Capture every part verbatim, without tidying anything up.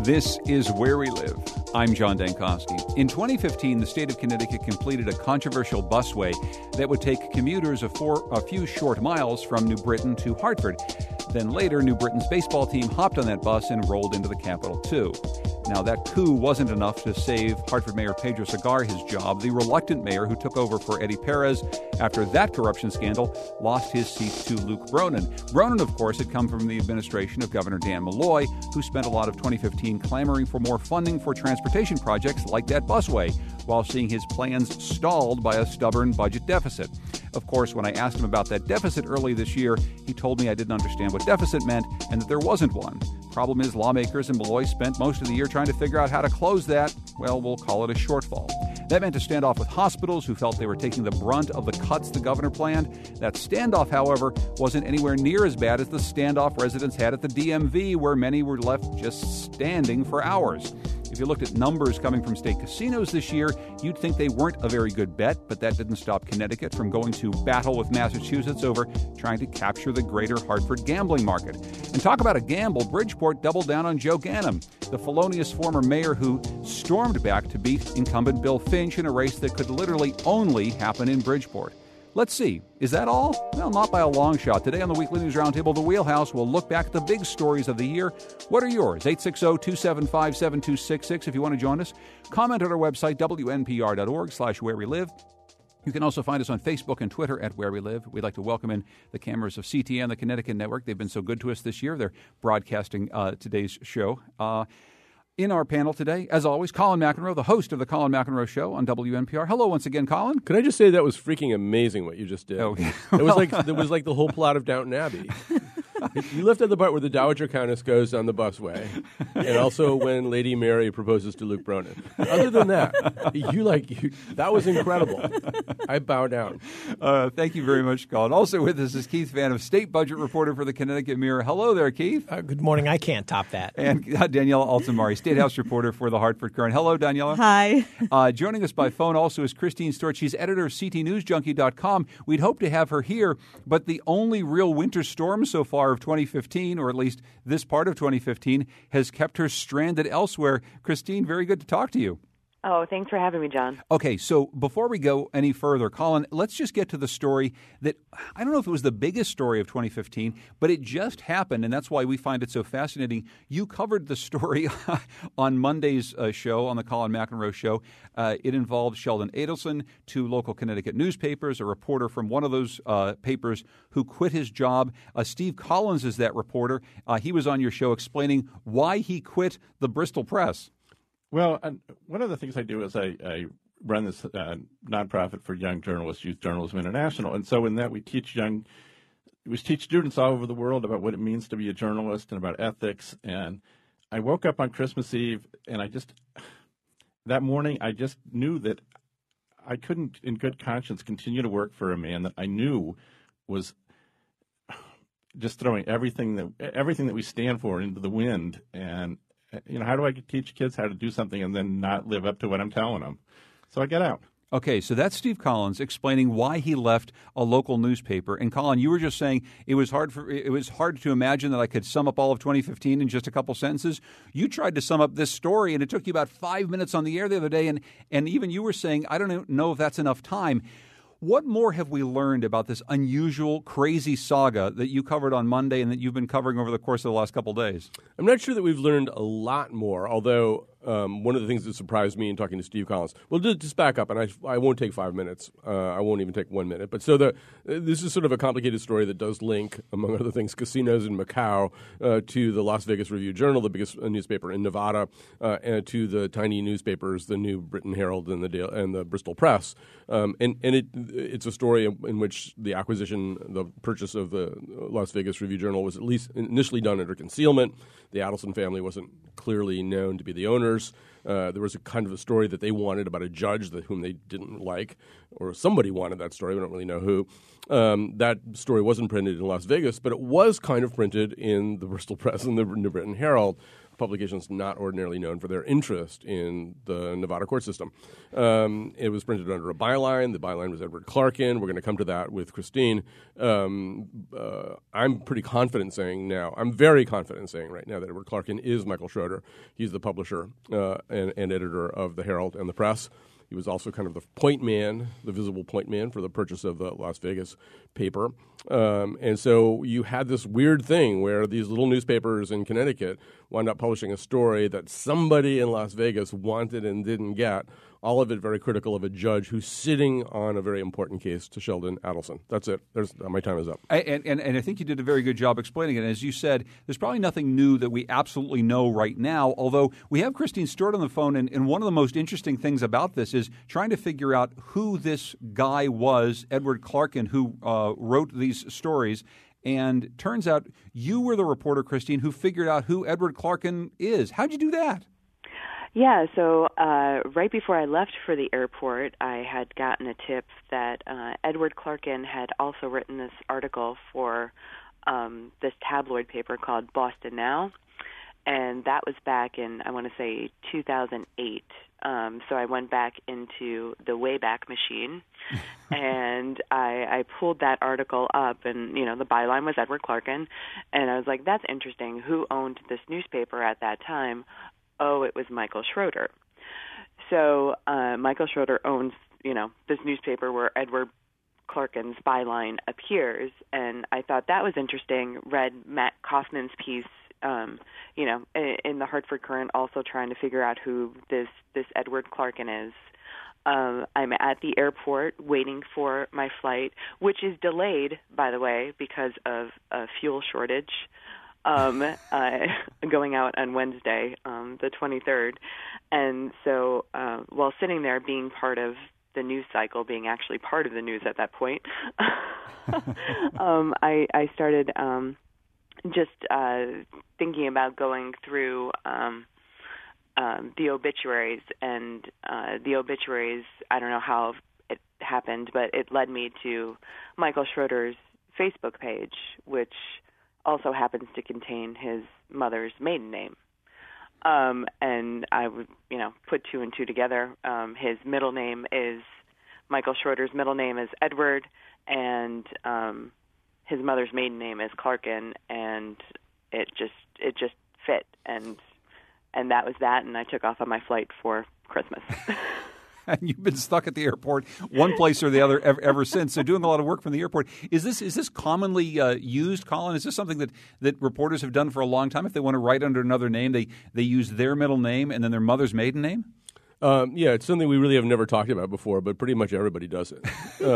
This is Where We Live. I'm John Dankosky. In twenty fifteen, the state of Connecticut completed a controversial busway that would take commuters a, four, a few short miles from New Britain to Hartford. Then later, New Britain's baseball team hopped on that bus and rolled into the Capitol, too. Now, that coup wasn't enough to save Hartford Mayor Pedro Segar his job. The reluctant mayor who took over for Eddie Perez after that corruption scandal lost his seat to Luke Bronin. Bronin, of course, had come from the administration of Governor Dan Malloy, who spent a lot of twenty fifteen clamoring for more funding for transportation projects like that busway, while seeing his plans stalled by a stubborn budget deficit. Of course, when I asked him about that deficit early this year, he told me I didn't understand what deficit meant and that there wasn't one. Problem is, lawmakers in Malloy spent most of the year trying to figure out how to close that, well, we'll call it a shortfall. That meant a standoff with hospitals who felt they were taking the brunt of the cuts the governor planned. That standoff, however, wasn't anywhere near as bad as the standoff residents had at the D M V, where many were left just standing for hours. If you looked at numbers coming from state casinos this year, you'd think they weren't a very good bet, but that didn't stop Connecticut from going to battle with Massachusetts over trying to capture the greater Hartford gambling market. And talk about a gamble, Bridgeport doubled down on Joe Ganim, the felonious former mayor who stormed back to beat incumbent Bill Finch in a race that could literally only happen in Bridgeport. Let's see. Is that all? Well, not by a long shot. Today on the Weekly News Roundtable, The Wheelhouse, we'll look back at the big stories of the year. What are yours? eight six zero, two seven five, seven two six six if you want to join us. Comment at our website, W N P R dot org slash where we live. You can also find us on Facebook and Twitter at Where We Live. We'd like to welcome in the cameras of C T N, the Connecticut Network. They've been so good to us this year. They're broadcasting uh, today's show. Uh, In our panel today, as always, Colin McEnroe, the host of the Colin McEnroe Show on W N P R. Hello once again, Colin. Could I just say that was freaking amazing what you just did? Okay. It was like it was like the whole plot of Downton Abbey. You left at the part where the Dowager Countess goes on the busway, and also when Lady Mary proposes to Luke Bronin. Other than that, you like you, that was incredible. I bow down. Uh, thank you very much, Colin. Also with us is Keith Vann, state budget reporter for the Connecticut Mirror. Hello there, Keith. Uh, good morning. I can't top that. And uh, Daniela Altamari, State House reporter for the Hartford Courant. Hello, Daniela. Hi. Uh, joining us by phone also is Christine Stewart. She's editor of C T News Junkie dot com. We'd hope to have her here, but the only real winter storm so far of twenty fifteen, or at least this part of twenty fifteen, has kept her stranded elsewhere. Christine, very good to talk to you. Oh, thanks for having me, John. Okay, so before we go any further, Colin, let's just get to the story that, I don't know if it was the biggest story of twenty fifteen, but it just happened, and that's why we find it so fascinating. You covered the story on Monday's uh, show, on the Colin McEnroe Show. Uh, it involved Sheldon Adelson, two local Connecticut newspapers, a reporter from one of those uh, papers who quit his job. Uh, Steve Collins is that reporter. Uh, he was on your show explaining why he quit the Bristol Press. Well, uh, one of the things I do is I, I run this uh, nonprofit for young journalists, Youth Journalism International, and so in that we teach young, we teach students all over the world about what it means to be a journalist and about ethics. And I woke up on Christmas Eve, and I just that morning I just knew that I couldn't, in good conscience, continue to work for a man that I knew was just throwing everything that everything that we stand for into the wind. And you know, how do I teach kids how to do something and then not live up to what I'm telling them? So I get out. Okay, so that's Steve Collins explaining why he left a local newspaper. And Colin, you were just saying it was hard for it was hard to imagine that I could sum up all of twenty fifteen in just a couple sentences. You tried to sum up this story, and it took you about five minutes on the air the other day. And and even you were saying, I don't know if that's enough time. What more have we learned about this unusual, crazy saga that you covered on Monday and that you've been covering over the course of the last couple of days? I'm not sure that we've learned a lot more, although um, one of the things that surprised me in talking to Steve Collins, well, just, just back up, and I, I won't take five minutes. Uh, I won't even take one minute. But so the this is sort of a complicated story that does link, among other things, casinos in Macau uh, to the Las Vegas Review-Journal, the biggest uh, newspaper in Nevada, uh, and to the tiny newspapers, the New Britain Herald and the Dale, and the Bristol Press. Um, and and it it's a story in, in which the acquisition, the purchase of the Las Vegas Review-Journal was at least initially done under concealment. The Adelson family wasn't clearly known to be the owners. Uh, there was a kind of a story that they wanted about a judge that whom they didn't like, or somebody wanted that story. We don't really know who. Um, that story wasn't printed in Las Vegas, but it was kind of printed in the Bristol Press and the New Britain Herald. publication is not ordinarily known for their interest in the Nevada court system. Um, it was printed under a byline. The byline was Edward Clarkin. We're going to come to that with Christine. Um, uh, I'm pretty confident saying now, I'm very confident saying right now that Edward Clarkin is Michael Schroeder. He's the publisher uh, and, and editor of the Herald and the Press. He was also kind of the point man, the visible point man for the purchase of the Las Vegas paper. Um, and so you had this weird thing where these little newspapers in Connecticut wound up publishing a story that somebody in Las Vegas wanted and didn't get, all of it very critical of a judge who's sitting on a very important case to Sheldon Adelson. That's it. There's, uh, my time is up. And, and, and I think you did a very good job explaining it. As you said, there's probably nothing new that we absolutely know right now, although we have Christine Stewart on the phone, and, and one of the most interesting things about this is trying to figure out who this guy was, Edward Clarkin, who uh, wrote these stories. And turns out you were the reporter, Christine, who figured out who Edward Clarkin is. How'd you do that? Yeah, so uh, right before I left for the airport, I had gotten a tip that uh, Edward Clarkin had also written this article for um, this tabloid paper called Boston Now, and that was back in, I want to say, two thousand eight. Um, so I went back into the Wayback Machine, and I, I pulled that article up, and, you know, the byline was Edward Clarkin, and I was like, that's interesting. Who owned this newspaper at that time? Oh, it was Michael Schroeder. So uh, Michael Schroeder owns, you know, this newspaper where Edward Clarkin's byline appears, and I thought that was interesting. Read Matt Kaufman's piece, um, you know, in, in the Hartford Courant, also trying to figure out who this, this Edward Clarkin is. Um, I'm at the airport waiting for my flight, which is delayed, by the way, because of a fuel shortage. Um, uh, going out on Wednesday, um, the twenty-third. And so uh, while sitting there being part of the news cycle, being actually part of the news at that point, um, I, I started um, just uh, thinking about going through um, um, the obituaries. And uh, the obituaries, I don't know how it happened, but it led me to Michael Schroeder's Facebook page, which also happens to contain his mother's maiden name. Um, and I would, you know, put two and two together. Um, his middle name is, Michael Schroeder's middle name is Edward, and um, his mother's maiden name is Clarkin, and it just, it just fit. And, and that was that, and I took off on my flight for Christmas. And you've been stuck at the airport, one place or the other, ever, ever since. So, doing a lot of work from the airport. Is this is this commonly uh, used, Colin? Is this something that, that reporters have done for a long time? If they want to write under another name, they they use their middle name and then their mother's maiden name? Um, yeah, it's something we really have never talked about before, but pretty much everybody does it.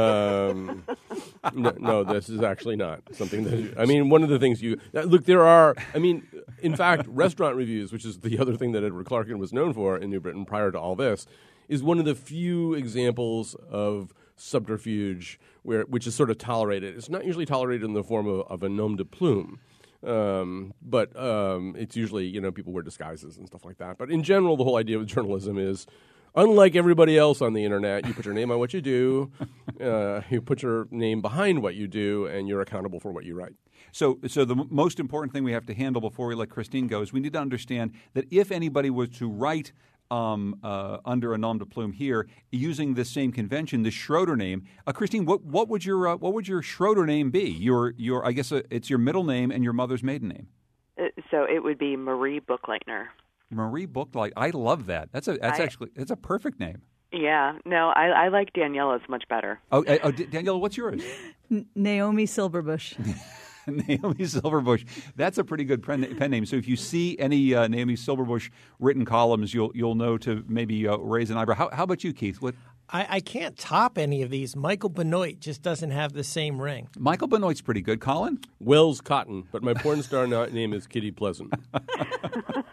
Um, no, no, this is actually not something that. I mean, one of the things you look there are. I mean, in fact, restaurant reviews, which is the other thing that Edward Clarkin was known for in New Britain prior to all this, is one of the few examples of subterfuge where which is sort of tolerated. It's not usually tolerated in the form of, of a nom de plume, um, but um, it's usually, you know, people wear disguises and stuff like that. But in general, the whole idea of journalism is, unlike everybody else on the internet, you put your name on what you do, uh, you put your name behind what you do, and you're accountable for what you write. So, so the m- most important thing we have to handle before we let Christine go is we need to understand that if anybody was to write Um, uh, under a nom de plume here, using this same convention, the Schroeder name. Uh, Christine, what what would your uh, what would your Schroeder name be? Your your I guess uh, it's your middle name and your mother's maiden name. Uh, so it would be Marie Bookleitner. Marie Bookleitner. I love that. That's a that's I, actually it's a perfect name. Yeah. No, I, I like Daniela's much better. Oh, uh, oh Daniela, what's yours? N- Naomi Silverbush. Naomi Silverbush. That's a pretty good pen, pen name. So if you see any uh, Naomi Silverbush written columns, you'll you'll know to maybe uh, raise an eyebrow. How, how about you, Keith? What? I, I can't top any of these. Michael Benoit just doesn't have the same ring. Michael Benoit's pretty good. Colin? Wells Cotton, but my porn star name is Kitty Pleasant.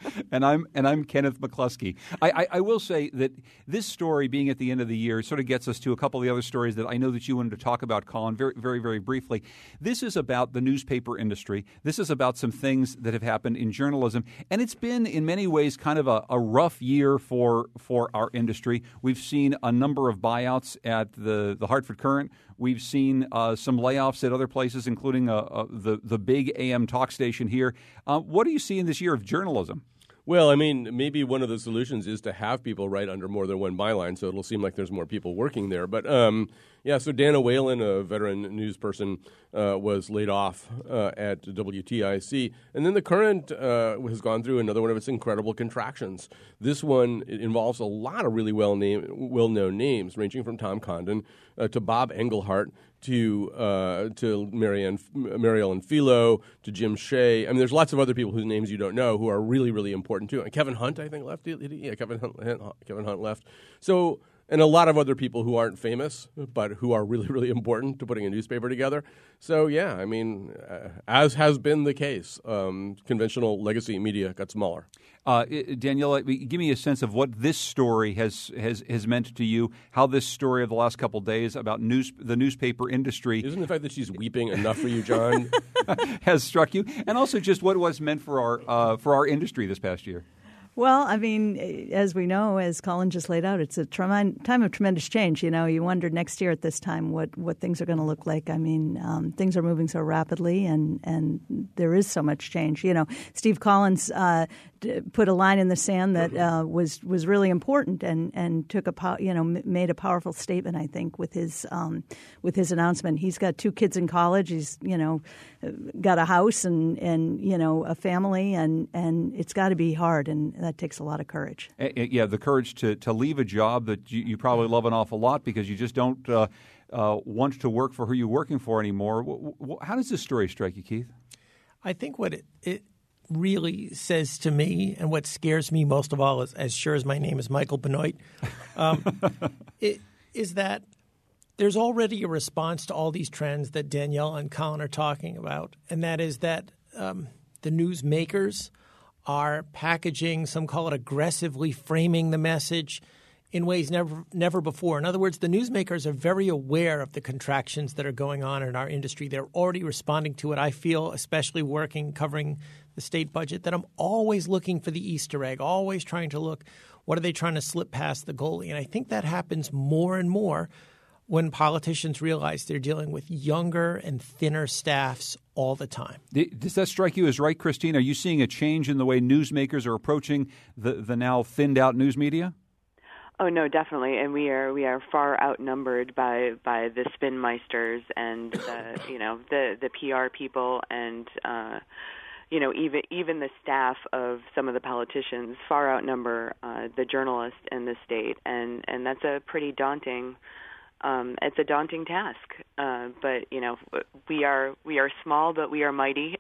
and I'm and I'm Kenneth McCluskey. I, I, I will say that this story, being at the end of the year, sort of gets us to a couple of the other stories that I know that you wanted to talk about, Colin, very, very, very briefly. This is about the newspaper industry. This is about some things that have happened in journalism, and it's been in many ways kind of a, a rough year for for our industry. We've seen a number of buyouts at the, the Hartford Courant. We've seen uh, some layoffs at other places, including uh, uh, the, the big A M talk station here. Uh, what do you see in this year of journalism? Well, I mean, maybe one of the solutions is to have people write under more than one byline, so it'll seem like there's more people working there. But, um, yeah, so Dana Whalen, a veteran news person, uh, was laid off uh, at W T I C. And then the Courant uh, has gone through another one of its incredible contractions. This one it involves a lot of really well-name, well-known names, ranging from Tom Condon uh, to Bob Englehart, to uh, to Marianne, Mary Ellen Philo, to Jim Shea. I mean, there's lots of other people whose names you don't know who are really, really important too. And Kevin Hunt, I think, left. Yeah, Kevin Hunt, Kevin Hunt left. So, and a lot of other people who aren't famous, but who are really, really important to putting a newspaper together. So, yeah, I mean, uh, as has been the case, um, conventional legacy media got smaller. Uh, Danielle, give me a sense of what this story has, has, has meant to you, how this story of the last couple of days about news, the newspaper industry. Isn't the fact that she's weeping enough for you, John? has struck you, and also just what it was meant for our, uh, for our industry this past year. Well, I mean, as we know, as Colin just laid out, it's a trem- time of tremendous change. You know, you wonder next year at this time what, what things are going to look like. I mean, um, things are moving so rapidly, and, and there is so much change. You know, Steve Collins uh, d- put a line in the sand that uh, was was really important, and, and took a po- you know m- made a powerful statement. I think with his um, with his announcement, he's got two kids in college. He's you know got a house and, and you know a family, and, and it's got to be hard, and that takes a lot of courage. Uh, yeah, the courage to, to leave a job that you, you probably love an awful lot because you just don't uh, uh, want to work for who you're working for anymore. W- w- how does this story strike you, Keith? I think what it, it really says to me, and what scares me most of all, is as sure as my name is Michael Benoit, um, it, is that there's already a response to all these trends that Danielle and Colin are talking about, and that is that um, the news makers are packaging, some call it aggressively framing the message in ways never never before. In other words, the newsmakers are very aware of the contractions that are going on in our industry. They're already responding to it. I feel, especially working, covering the state budget, that I'm always looking for the Easter egg, always trying to look, what are they trying to slip past the goalie? And I think that happens more and more when politicians realize they're dealing with younger and thinner staffs all the time. Does that strike you as right, Christine? Are you seeing a change in the way newsmakers are approaching the, the now thinned-out news media? Oh no, definitely, and we are we are far outnumbered by by the spin meisters and the you know the the P R people and uh, you know even even the staff of some of the politicians far outnumber uh, the journalists in the state, and and that's a pretty daunting. Um, it's a daunting task, uh, but you know we are we are small, but we are mighty,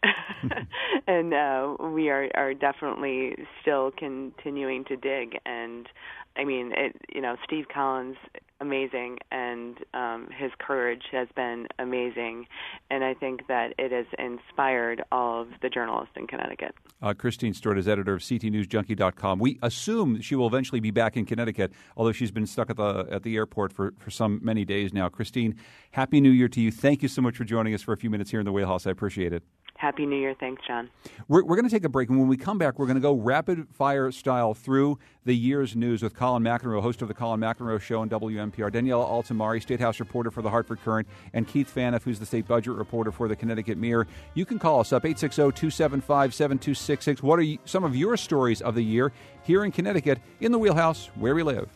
and uh, we are, are definitely still continuing to dig. And I mean, it, you know, Steve Collins, amazing, and um, his courage has been amazing, and I think that it has inspired all of the journalists in Connecticut. Uh, Christine Stewart is editor of C T News Junkie dot com. We assume she will eventually be back in Connecticut, although she's been stuck at the at the airport for, for some many days now. Christine, Happy New Year to you. Thank you so much for joining us for a few minutes here in the Wheelhouse. I appreciate it. Happy New Year. Thanks, John. We're, we're going to take a break, and when we come back, we're going to go rapid-fire style through the year's news with Colin McEnroe, host of the Colin McEnroe Show on W N P R, Danielle Altamari, State House reporter for the Hartford Courant, and Keith Phaneuf, who's the state budget reporter for the Connecticut Mirror. You can call us up, eight six zero, two seven five, seven two six six. What are you, some of your stories of the year here in Connecticut in the Wheelhouse, where we live?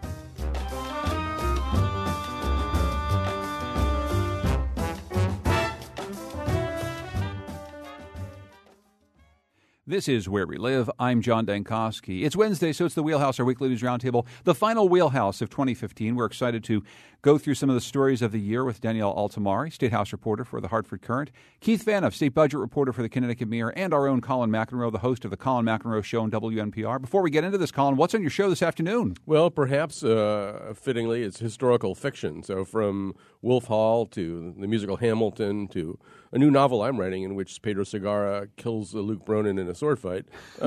This is Where We Live. I'm John Dankosky. It's Wednesday, so it's the Wheelhouse, our weekly news roundtable, the final Wheelhouse of twenty fifteen. We're excited to go through some of the stories of the year with Danielle Altamari, State House reporter for the Hartford Courant, Keith Phaneuf, state budget reporter for the Connecticut Mirror, and our own Colin McEnroe, the host of the Colin McEnroe Show on W N P R. Before we get into this, Colin, what's on your show this afternoon? Well, perhaps uh, fittingly, it's historical fiction. So from Wolf Hall to the musical Hamilton to a new novel I'm writing in which Pedro Segarra kills Luke Bronin in a sword fight.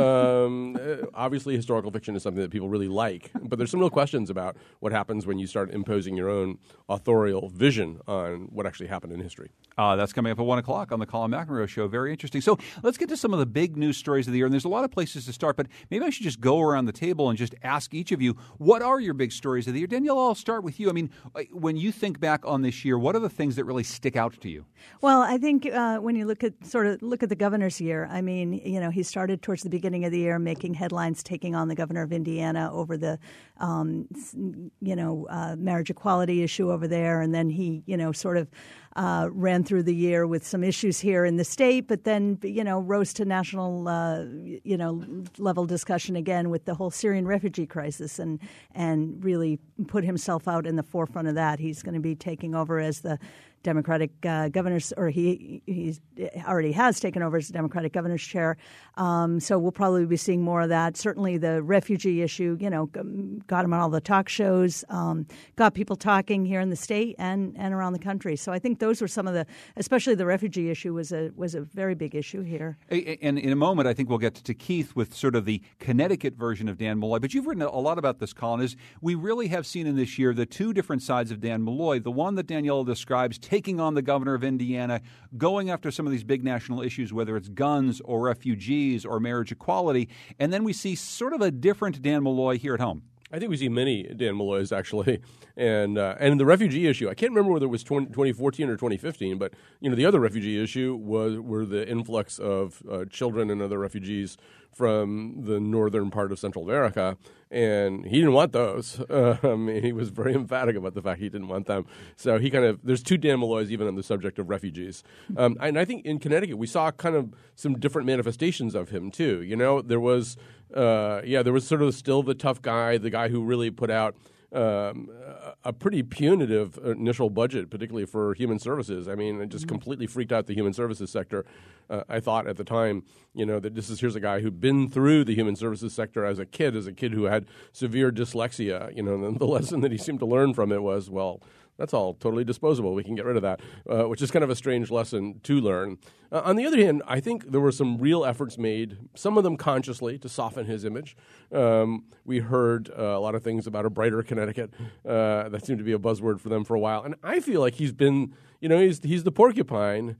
Um, obviously, historical fiction is something that people really like, but there's some real questions about what happens when you start imposing your own authorial vision on what actually happened in history. Uh, that's coming up at one o'clock on the Colin McEnroe Show. Very interesting. So let's get to some of the big news stories of the year. And there's a lot of places to start, but maybe I should just go around the table and just ask each of you, what are your big stories of the year? Danielle, I'll start with you. I mean, when you think back on this year, what are the things that really stick out to you? Well, I think uh, when you look at sort of look at the governor's year, I mean, you know, he started towards the beginning of the year making headlines, taking on the governor of Indiana over the, um, you know, uh, marriage equality issue over there. And then he, you know, sort of uh, ran through the year with some issues here in the state, but then, you know, rose to national, uh, you know, level discussion again with the whole Syrian refugee crisis and, and really put himself out in the forefront of that. He's going to be taking over as the Democratic uh, governor's, or he he's already has taken over as Democratic governor's chair. Um, so we'll probably be seeing more of that. Certainly the refugee issue, you know, got him on all the talk shows, um, got people talking here in the state and, and around the country. So I think those were some of the, especially the refugee issue was a was a very big issue here. And in a moment, I think we'll get to Keith with sort of the Connecticut version of Dan Malloy. But you've written a lot about this, Colin, is we really have seen in this year the two different sides of Dan Malloy. The one that Danielle describes, taking on the governor of Indiana, going after some of these big national issues, whether it's guns or refugees or marriage equality. And then we see sort of a different Dan Malloy here at home. I think we see many Dan Malloys, actually. And uh, and the refugee issue, I can't remember whether it was twenty fourteen or twenty fifteen, but you know the other refugee issue was were the influx of uh, children and other refugees from the northern part of Central America, and he didn't want those. Um, he was very emphatic about the fact he didn't want them. So he kind of – there's two Dan Malloys even on the subject of refugees. Um, and I think in Connecticut we saw kind of some different manifestations of him too. You know, there was uh, – yeah, there was sort of still the tough guy, the guy who really put out – Um, a pretty punitive initial budget, particularly for human services. I mean, it just mm-hmm. completely freaked out the human services sector. Uh, I thought at the time, you know, that this is here's a guy who'd been through the human services sector as a kid, as a kid who had severe dyslexia. You know, and the lesson that he seemed to learn from it was, well, that's all totally disposable. We can get rid of that, uh, which is kind of a strange lesson to learn. Uh, on the other hand, I think there were some real efforts made, some of them consciously, to soften his image. Um, we heard uh, a lot of things about a brighter Connecticut. Uh, that seemed to be a buzzword for them for a while. And I feel like he's been, you know, he's he's the porcupine.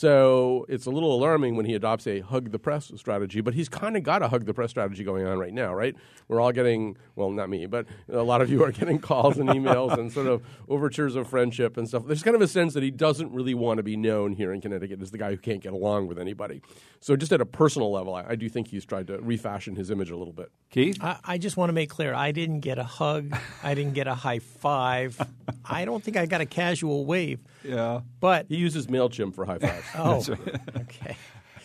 So it's a little alarming when he adopts a hug the press strategy, but he's kind of got a hug the press strategy going on right now, right? We're all getting, well, not me, but a lot of you are getting calls and emails and sort of overtures of friendship and stuff. There's kind of a sense that he doesn't really want to be known here in Connecticut as the guy who can't get along with anybody. So just at a personal level, I, I do think he's tried to refashion his image a little bit. Keith? I, I just want to make clear, I didn't get a hug. I didn't get a high five. I don't think I got a casual wave. Yeah. But he uses MailChimp for high fives. Oh, okay.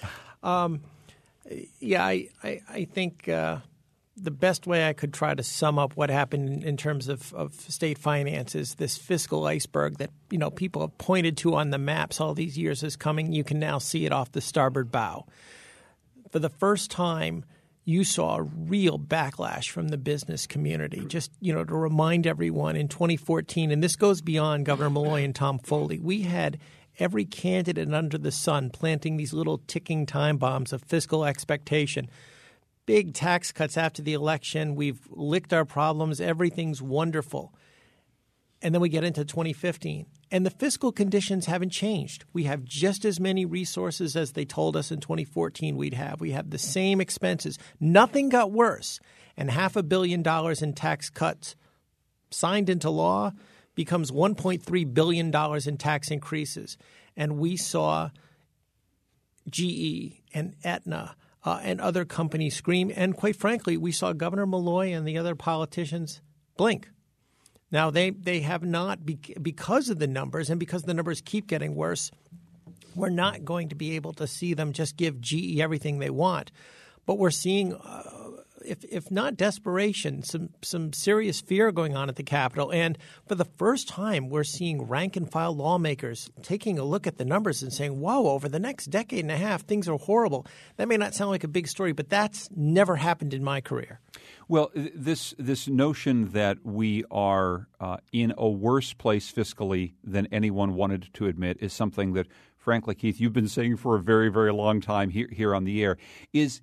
Um, yeah, I, I, I think uh, the best way I could try to sum up what happened in, in terms of, of state finances, this fiscal iceberg that you know people have pointed to on the maps all these years is coming. You can now see it off the starboard bow. For the first time, you saw a real backlash from the business community. Just, you know, to remind everyone, in twenty fourteen, and this goes beyond Governor Malloy and Tom Foley, we had every candidate under the sun planting these little ticking time bombs of fiscal expectation. Big tax cuts after the election. We've licked our problems. Everything's wonderful. And then we get into twenty fifteen. And the fiscal conditions haven't changed. We have just as many resources as they told us in twenty fourteen we'd have. We have the same expenses. Nothing got worse. And half a billion dollars in tax cuts signed into law becomes one point three billion dollars in tax increases. And we saw G E and Aetna uh, and other companies scream. And quite frankly, we saw Governor Malloy and the other politicians blink. Now, they, they have not, because of the numbers and because the numbers keep getting worse, we're not going to be able to see them just give G E everything they want. But we're seeing, uh, if if not desperation, some, some serious fear going on at the Capitol. And for the first time, we're seeing rank-and-file lawmakers taking a look at the numbers and saying, whoa, over the next decade and a half, things are horrible. That may not sound like a big story, but that's never happened in my career. Well, this this notion that we are uh, in a worse place fiscally than anyone wanted to admit is something that, frankly, Keith, you've been saying for a very, very long time here, here on the air. Is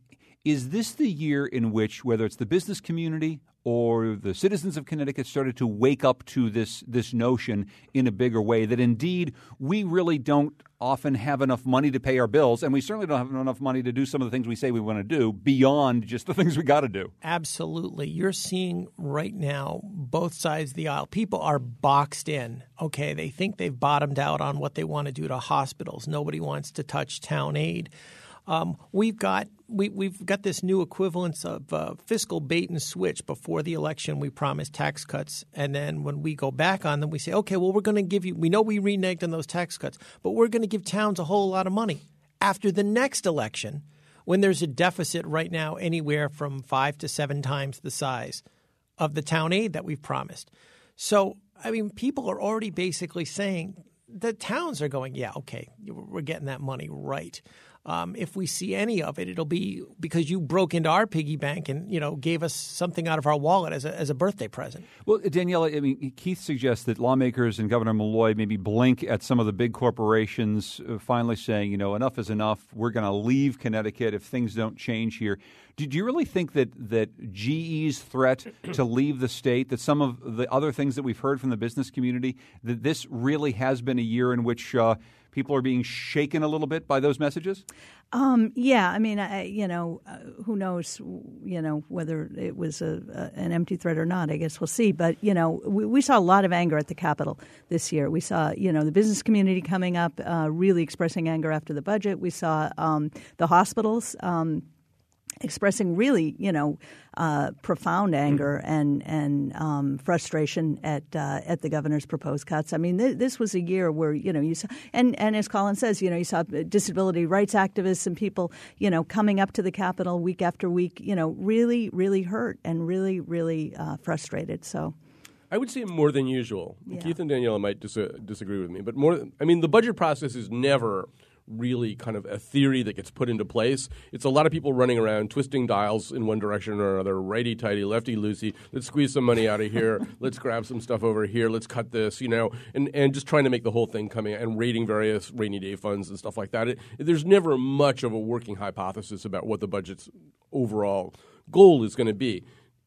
is this the year in which, whether it's the business community or the citizens of Connecticut, started to wake up to this this notion in a bigger way that indeed we really don't often have enough money to pay our bills, and we certainly don't have enough money to do some of the things we say we want to do beyond just the things we got to do? Absolutely. You're seeing right now both sides of the aisle. People are boxed in. Okay, they think they've bottomed out on what they want to do to hospitals. Nobody wants to touch town aid. Um, we've got we, we've got this new equivalence of uh, fiscal bait and switch. Before the election, we promised tax cuts, and then when we go back on them, we say, okay, well, we're going to give you – we know we reneged on those tax cuts, but we're going to give towns a whole lot of money. After the next election, when there's a deficit right now anywhere from five to seven times the size of the town aid that we've promised. So, I mean, people are already basically saying the towns are going, yeah, okay, we're getting that money right. Um, if we see any of it, it'll be because you broke into our piggy bank and, you know, gave us something out of our wallet as a, as a birthday present. Well, Danielle, I mean, Keith suggests that lawmakers and Governor Malloy maybe blink at some of the big corporations uh, finally saying, you know, enough is enough. We're going to leave Connecticut if things don't change here. Do you really think that, that G E's threat to leave the state, that some of the other things that we've heard from the business community, that this really has been a year in which uh, people are being shaken a little bit by those messages? Um, yeah, I mean, I, you know, uh, who knows, you know, whether it was a, a, an empty threat or not. I guess we'll see. But, you know, we, we saw a lot of anger at the Capitol this year. We saw, you know, the business community coming up, uh, really expressing anger after the budget. We saw um, the hospitals um expressing really, you know, uh, profound anger and and um, frustration at uh, at the governor's proposed cuts. I mean, th- this was a year where, you know, you saw, and, and as Colin says, you know, you saw disability rights activists and people, you know, coming up to the Capitol week after week, you know, really, really hurt and really, really uh, frustrated. So. I would say more than usual. Yeah. Keith and Daniela might dis- disagree with me, but more. I mean, the budget process is never really kind of a theory that gets put into place. It's a lot of people running around twisting dials in one direction or another, righty-tighty, lefty-loosey. Let's squeeze some money out of here. Let's grab some stuff over here. Let's cut this, you know, and, and just trying to make the whole thing coming and raiding various rainy day funds and stuff like that. It, there's never much of a working hypothesis about what the budget's overall goal is going to be.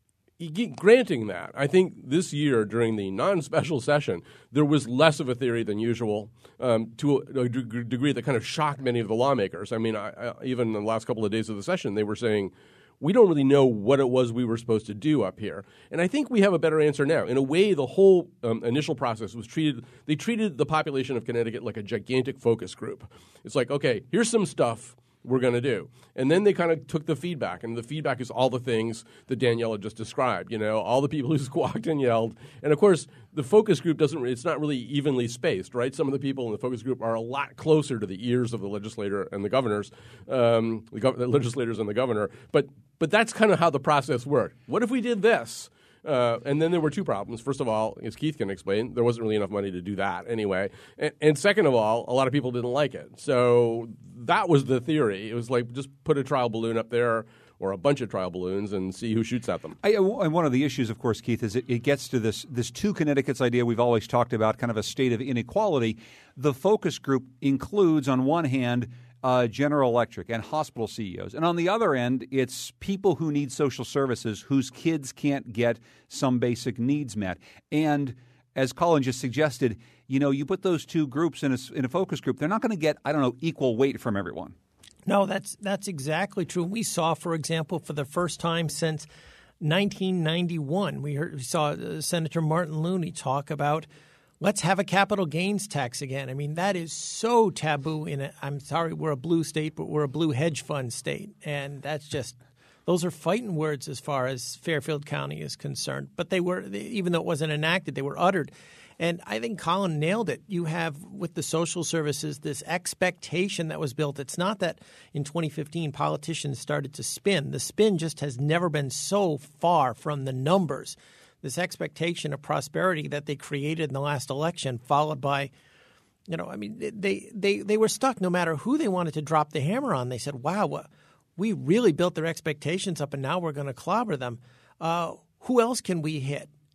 Granting that, I think this year during the non-special session, there was less of a theory than usual um, to a, a d- degree that kind of shocked many of the lawmakers. I mean, I, I, even in the last couple of days of the session, they were saying, we don't really know what it was we were supposed to do up here. And I think we have a better answer now. In a way, the whole um, initial process was treated – they treated the population of Connecticut like a gigantic focus group. It's like, okay, here's some stuff we're going to do. And then they kind of took the feedback, and the feedback is all the things that Daniela just described, you know, all the people who squawked and yelled. And, of course, the focus group doesn't – it's not really evenly spaced, right? Some of the people in the focus group are a lot closer to the ears of the legislator and the governors, um, the, gov- the legislators and the governor. But, but that's kind of how the process worked. What if we did this? Uh, and then there were two problems. First of all, as Keith can explain, there wasn't really enough money to do that anyway. And, and second of all, a lot of people didn't like it. So that was the theory. It was like just put a trial balloon up there or a bunch of trial balloons and see who shoots at them. I, and one of the issues, of course, Keith, is it, it gets to this, this two Connecticut's idea we've always talked about, kind of a state of inequality. The focus group includes, on one hand, Uh, General Electric and hospital C E Os. And on the other end, it's people who need social services whose kids can't get some basic needs met. And as Colin just suggested, you know, you put those two groups in a, in a focus group, they're not going to get, I don't know, equal weight from everyone. No, that's that's exactly true. We saw, for example, for the first time since nineteen ninety-one, we, heard, we saw uh, Senator Martin Looney talk about let's have a capital gains tax again. I mean, that is so taboo in a, I'm sorry, we're a blue state, but we're a blue hedge fund state. And that's just, those are fighting words as far as Fairfield County is concerned. But they were, they, even though it wasn't enacted, they were uttered. And I think Colin nailed it. You have, with the social services, this expectation that was built. It's not that in twenty fifteen politicians started to spin. The spin just has never been so far from the numbers. This expectation of prosperity that they created in the last election, followed by, you know, I mean, they they they were stuck no matter who they wanted to drop the hammer on. They said, wow, we really built their expectations up, and now we're going to clobber them. Uh, who else can we hit?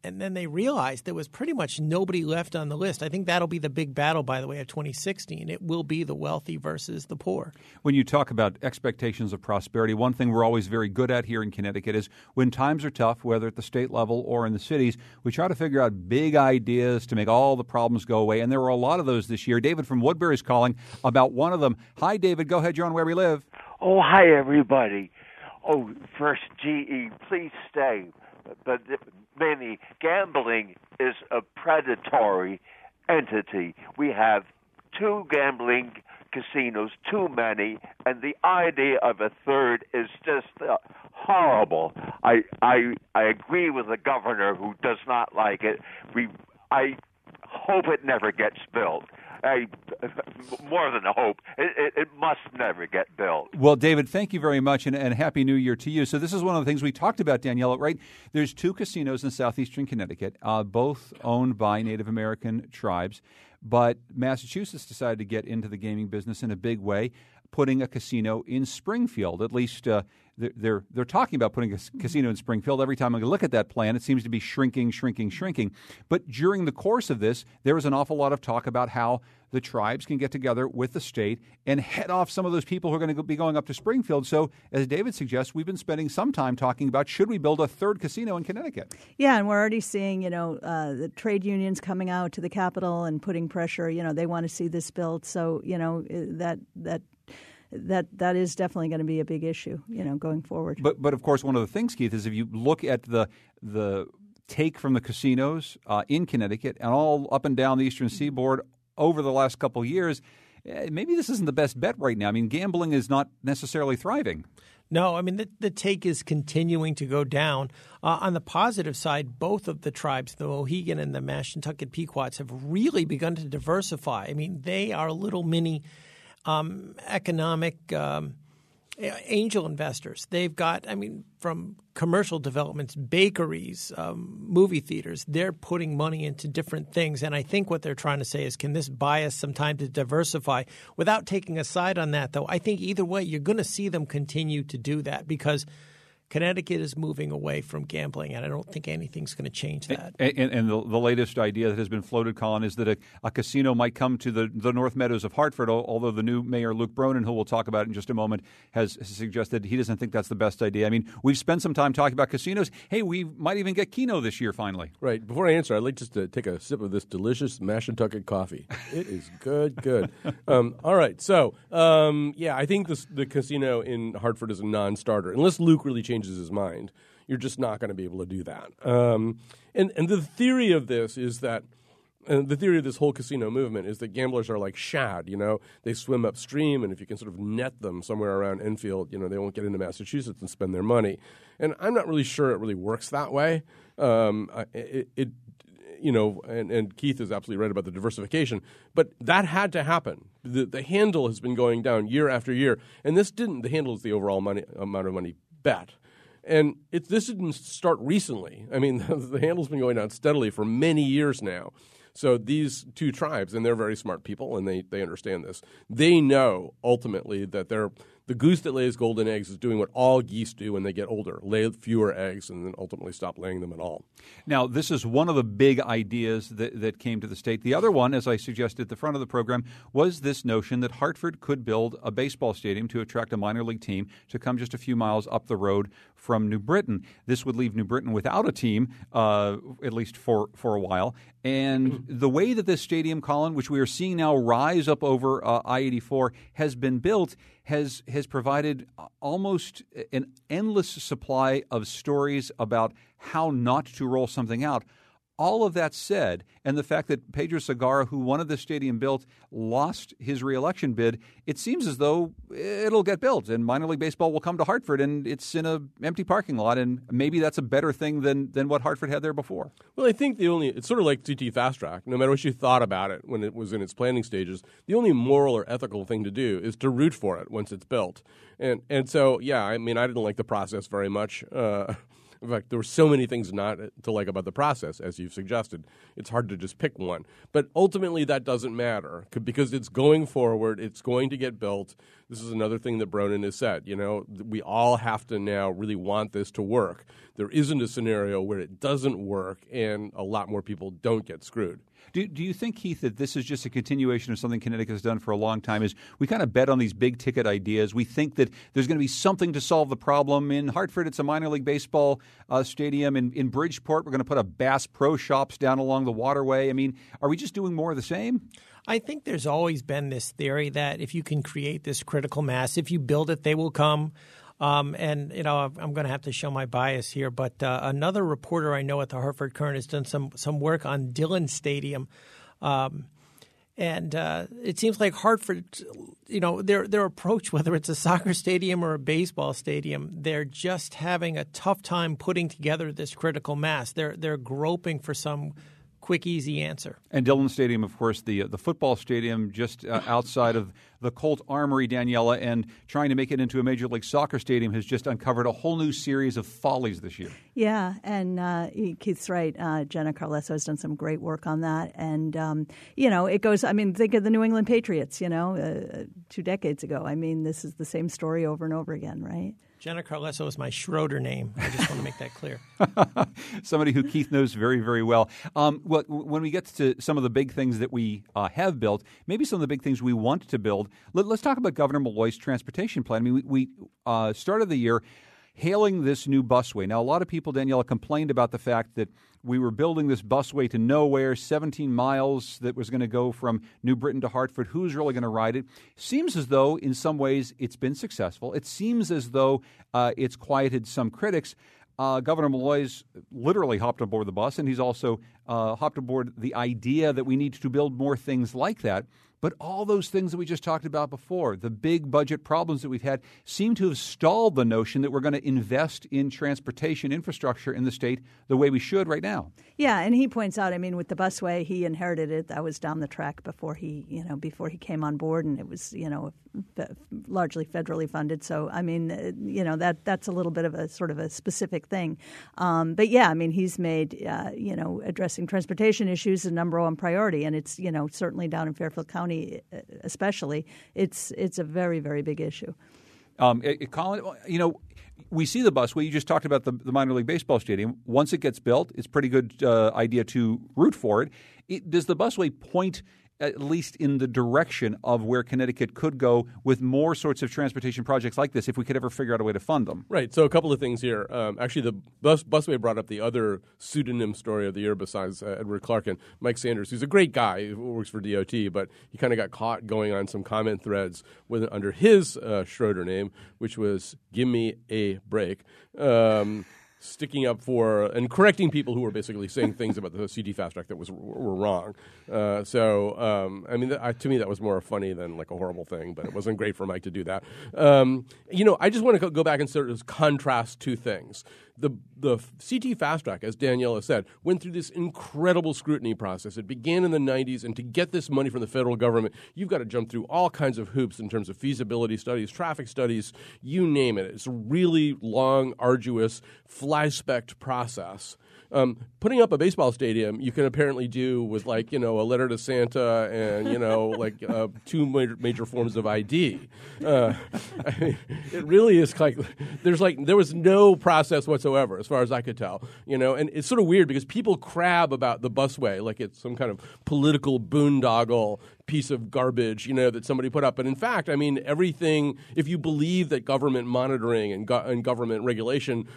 And then they realized there was pretty much nobody left on the list. I think that'll be the big battle, by the way, of twenty sixteen. It will be the wealthy versus the poor. When you talk about expectations of prosperity, one thing we're always very good at here in Connecticut is when times are tough, whether at the state level or in the cities, we try to figure out big ideas to make all the problems go away. And there were a lot of those this year. David from Woodbury is calling about one of them. Hi, David. Go ahead. You're on Where We Live. Oh, hi, everybody. Oh, first, G E, please stay. But Manny, gambling is a predatory entity. We have two gambling casinos, too many, and the idea of a third is just uh, horrible. I, I I agree with the governor who does not like it. We I hope it never gets built. I, more than a hope, it, it, it must never get built. Well, David, thank you very much, and, and Happy New Year to you. So this is one of the things we talked about, Daniela, right? There's two casinos in southeastern Connecticut, uh, both owned by Native American tribes, but Massachusetts decided to get into the gaming business in a big way, putting a casino in Springfield. At least uh, they're they're talking about putting a casino in Springfield. Every time I look at that plan, it seems to be shrinking, shrinking, shrinking. But during the course of this, there was an awful lot of talk about how the tribes can get together with the state and head off some of those people who are going to be going up to Springfield. So, as David suggests, we've been spending some time talking about should we build a third casino in Connecticut? Yeah, and we're already seeing, you know, uh, the trade unions coming out to the Capitol and putting pressure. You know, they want to see this built. So, you know, that that. That that is definitely going to be a big issue, you know, going forward. But but of course, one of the things, Keith, is if you look at the the take from the casinos uh, in Connecticut and all up and down the Eastern Seaboard over the last couple of years, maybe this isn't the best bet right now. I mean, gambling is not necessarily thriving. No, I mean, the, the take is continuing to go down. Uh, on the positive side, both of the tribes, the Mohegan and the Mashantucket Pequots, have really begun to diversify. I mean, they are little mini Um, economic um, angel investors. They've got, I mean, from commercial developments, bakeries, um, movie theaters, they're putting money into different things. And I think what they're trying to say is, can this buy us some time to diversify? Without taking a side on that, though, I think either way, you're going to see them continue to do that because Connecticut is moving away from gambling, and I don't think anything's going to change that. And, and, and the, the latest idea that has been floated, Colin, is that a, a casino might come to the, the North Meadows of Hartford, although the new mayor, Luke Bronin, who we'll talk about in just a moment, has suggested he doesn't think that's the best idea. I mean, we've spent some time talking about casinos. Hey, we might even get Keno this year finally. Right. Before I answer, I'd like just to take a sip of this delicious Mashantucket coffee. It is good, good. Um, all right. So, um, yeah, I think this, the casino in Hartford is a non-starter. Unless Luke really changes his mind, you're just not going to be able to do that. Um, and, and the theory of this is that And the theory of this whole casino movement is that gamblers are like shad, you know. They swim upstream, and if you can sort of net them somewhere around Enfield, you know, they won't get into Massachusetts and spend their money. And I'm not really sure it really works that way. Um, it, it, you know, and, and Keith is absolutely right about the diversification, but that had to happen. The, the handle has been going down year after year, and this didn't. The handle is the overall money amount of money bet. And it, this didn't start recently. I mean, the handle's been going down steadily for many years now. So these two tribes, and they're very smart people, and they, they understand this, they know ultimately that they're, the goose that lays golden eggs is doing what all geese do when they get older, lay fewer eggs and then ultimately stop laying them at all. Now, this is one of the big ideas that, that came to the state. The other one, as I suggested at the front of the program, was this notion that Hartford could build a baseball stadium to attract a minor league team to come just a few miles up the road from New Britain. This would leave New Britain without a team, uh, at least for, for a while. And the way that this stadium, Colin, which we are seeing now rise up over uh, I eighty-four, has been built, has has provided almost an endless supply of stories about how not to roll something out. All of that said, and the fact that Pedro Segarra, who wanted the stadium built, lost his reelection bid, it seems as though it'll get built and minor league baseball will come to Hartford, and it's in an empty parking lot, and maybe that's a better thing than, than what Hartford had there before. Well, I think the only – it's sort of like T T Fast Track. No matter what you thought about it when it was in its planning stages, the only moral or ethical thing to do is to root for it once it's built. And and so, yeah, I mean, I didn't like the process very much. Uh In fact, there were so many things not to like about the process, as you've suggested. It's hard to just pick one. But ultimately, that doesn't matter because it's going forward. It's going to get built. This is another thing that Bronin has said. You know, we all have to now really want this to work. There isn't a scenario where it doesn't work and a lot more people don't get screwed. Do, do you think, Keith, that this is just a continuation of something Connecticut has done for a long time? Is we kind of bet on these big-ticket ideas. We think that there's going to be something to solve the problem. In Hartford, it's a minor league baseball uh, stadium. In, in Bridgeport, we're going to put a Bass Pro Shops down along the waterway. I mean, are we just doing more of the same? I think there's always been this theory that if you can create this critical mass, if you build it, they will come. Um, and, you know, I'm going to have to show my bias here, but uh, another reporter I know at the Hartford Courant has done some some work on Dillon Stadium. Um, and uh, it seems like Hartford, you know, their their approach, whether it's a soccer stadium or a baseball stadium, they're just having a tough time putting together this critical mass. They're they're groping for some quick, easy answer. And Dillon Stadium, of course, the the football stadium just uh, outside of the Colt Armory, Daniela, and trying to make it into a Major League Soccer stadium has just uncovered a whole new series of follies this year. Yeah, and uh, Keith's right. Uh, Jenna Carlesso has done some great work on that. And, um, you know, it goes – I mean, think of the New England Patriots, you know, uh, two decades ago. I mean, this is the same story over and over again, right? Jenna Carlesso is my Schroeder name. I just want to make that clear. Somebody who Keith knows very, very well. Um, well, when we get to some of the big things that we uh, have built, maybe some of the big things we want to build, let, let's talk about Governor Malloy's transportation plan. I mean, we, we uh, started the year hailing this new busway. Now, a lot of people, Daniela, complained about the fact that we were building this busway to nowhere, seventeen miles that was going to go from New Britain to Hartford. Who's really going to ride it? Seems as though, in some ways, it's been successful. It seems as though uh, it's quieted some critics. Uh, Governor Malloy's literally hopped aboard the bus, and he's also uh, hopped aboard the idea that we need to build more things like that. But all those things that we just talked about before, the big budget problems that we've had, seem to have stalled the notion that we're going to invest in transportation infrastructure in the state the way we should right now. Yeah, and he points out, I mean, with the busway, he inherited it. That was down the track before he, you know, before he came on board, and it was, you know, f- largely federally funded. So, I mean, uh, you know, that that's a little bit of a sort of a specific thing. Um, but yeah, I mean, he's made, uh, you know, addressing transportation issues the number one priority, and it's, you know, certainly down in Fairfield County, especially, it's it's a very, very big issue. Um, it, it, Colin, you know, we see the busway. You just talked about the, the minor league baseball stadium. Once it gets built, it's a pretty good uh, idea to root for it. it. Does the busway point at least in the direction of where Connecticut could go with more sorts of transportation projects like this if we could ever figure out a way to fund them? Right. So a couple of things here. Um, actually, the bus, busway brought up the other pseudonym story of the year besides uh, Edward Clarkin, Mike Sanders, who's a great guy who works for D O T, but he kind of got caught going on some comment threads with under his uh, Schroeder name, which was "Give me a break." Um, sticking up for and correcting people who were basically saying things about the C T Fast Track that was were wrong. Uh, so, um, I mean, th- I, to me, that was more funny than like a horrible thing, but it wasn't great for Mike to do that. Um, you know, I just want to go back and sort of contrast two things. The the C T Fast Track, as Daniela said, went through this incredible scrutiny process. It began in the nineties, and to get this money from the federal government, you've got to jump through all kinds of hoops in terms of feasibility studies, traffic studies, you name it. It's a really long, arduous, fly-specked process. Um, putting up a baseball stadium, you can apparently do with, like, you know, a letter to Santa and, you know, like uh, two major, major forms of I D. Uh, I mean, it really is like there's like there was no process whatsoever as far as I could tell, you know, and it's sort of weird because people crab about the busway like it's some kind of political boondoggle piece of garbage, you know, that somebody put up. But in fact, I mean, everything, if you believe that government monitoring and, go- and government regulation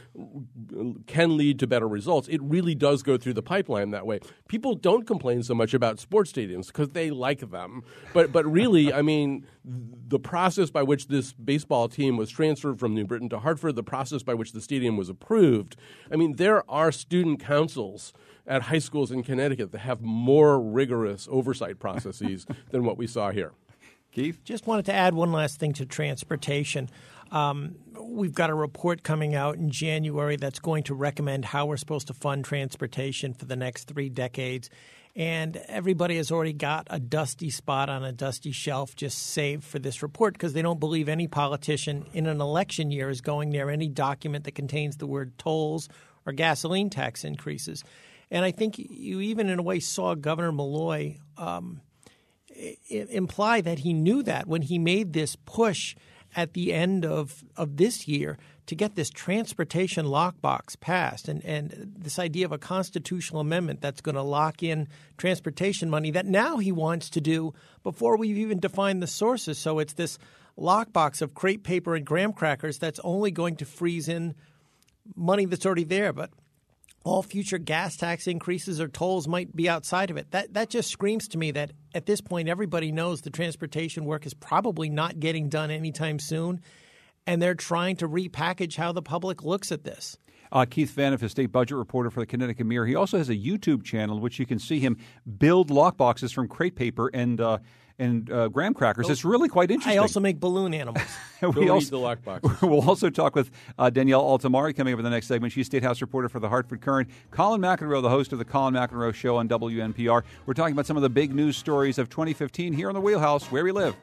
can lead to better results, it really does go through the pipeline that way. People don't complain so much about sports stadiums because they like them. But but really, I mean, the process by which this baseball team was transferred from New Britain to Hartford, the process by which the stadium was approved, I mean, there are student councils at high schools in Connecticut that have more rigorous oversight processes than what we saw here. Keith? Just wanted to add one last thing to transportation. Um, we've got a report coming out in January that's going to recommend how we're supposed to fund transportation for the next three decades. And everybody has already got a dusty spot on a dusty shelf just saved for this report because they don't believe any politician in an election year is going near any document that contains the word tolls are gasoline tax increases. And I think you even in a way saw Governor Malloy um, I- imply that he knew that when he made this push at the end of, of this year to get this transportation lockbox passed and, and this idea of a constitutional amendment that's going to lock in transportation money that now he wants to do before we've even defined the sources. So it's this lockbox of crepe paper and graham crackers that's only going to freeze in money that's already there. But all future gas tax increases or tolls might be outside of it. That that just screams to me that at this point everybody knows the transportation work is probably not getting done anytime soon, and they're trying to repackage how the public looks at this. Uh, Keith Phaneuf is state budget reporter for the Connecticut Mirror. He also has a YouTube channel in which you can see him build lockboxes from crepe paper and uh, and uh, graham crackers. It's really quite interesting. I also make balloon animals. we Go also, eat the lockboxes. We'll also talk with uh, Danielle Altamari coming up in the next segment. She's State House reporter for the Hartford Courant. Colin McEnroe, the host of the Colin McEnroe Show on W N P R. We're talking about some of the big news stories of twenty fifteen here on the Wheelhouse, where we live.